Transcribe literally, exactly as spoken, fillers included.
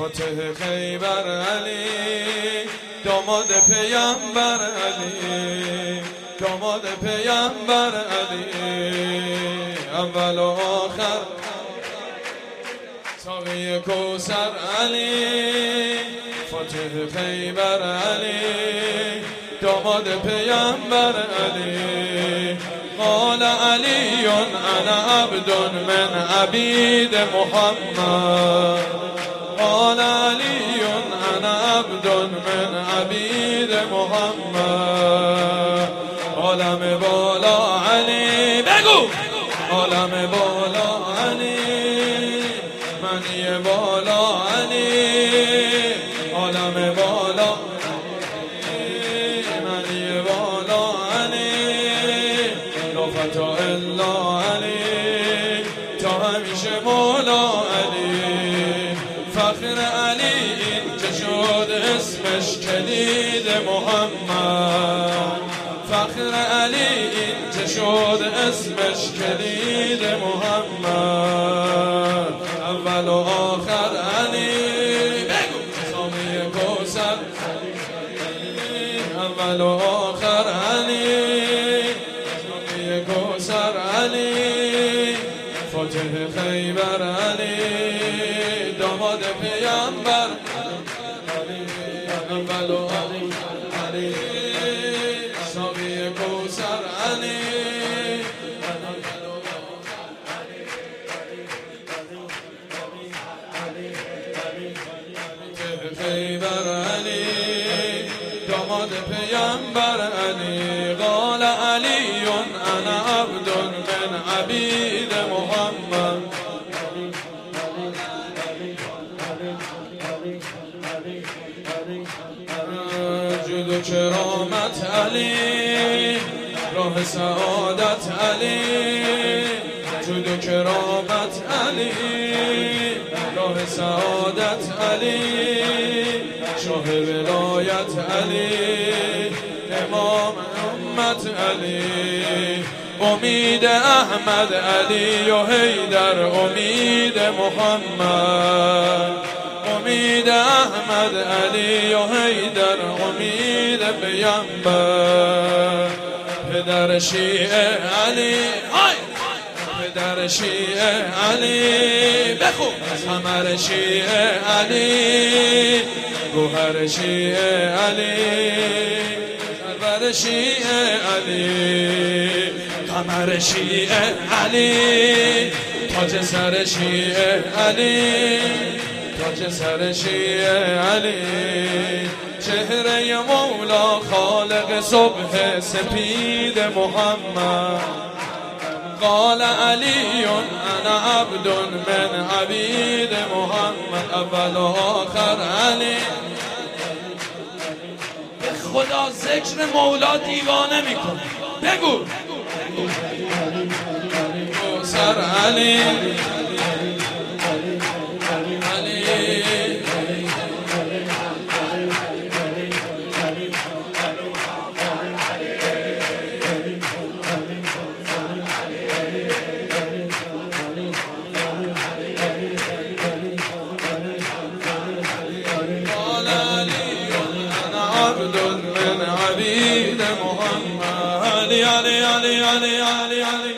فاتح خیبر علی، داماد پیامبر علی، داماد پیامبر علی، اول و آخر ساقی کوثر علی، فاتح خیبر علی، داماد پیامبر علی. قال علی انا عبد من عبید محمد، قال علی انا عبد من عبید محمد. عالم بالا علی، بگو عالم بالا علی، منی بالا علی، عالم بالا منی بالا علی، لا فتا الا علی، تا همیشه مولا علی. فخر علی اینجا شد اسمش کلید محمد، فخر علی اینجا شد اسمش کلید محمد. اول و آخر علی، بگو ساقی کوثر، اول و آخر علی، ساقی کوثر علی، فاتح خیبر علی، داماد پیامبر علی، اول و آخر علی، ساقی کوثر علی، خیبر علی، داماد پیامبر علی. قال علی انا عبد من عبید محمد، جود و کرامت علی، راه سعادت علی، جود و کرامت علی، راه سعادت علی، شاه ولایت علی، امام امت علی، امید احمد علی و حیدر امید محمد، امید احمد علی و حیدر امید پیامبر. پدر شیعه علی، پدر شیعه علی، بخون ثمر شیعه علی، گوهر شیعه علی، سرور شیعه علی، قمر شیعه علی، تاج سر شیعه علی، تاج سر شیعه علی. چهره مولا خالق صبح سپید محمد. قال علی انا عبد من عبید محمد، اول و آخر علی. به خدا ذکر مولا دیوانه میکنه، بگو کوثر علی، عبد من عبید محمد. علی علی علی علی علی علی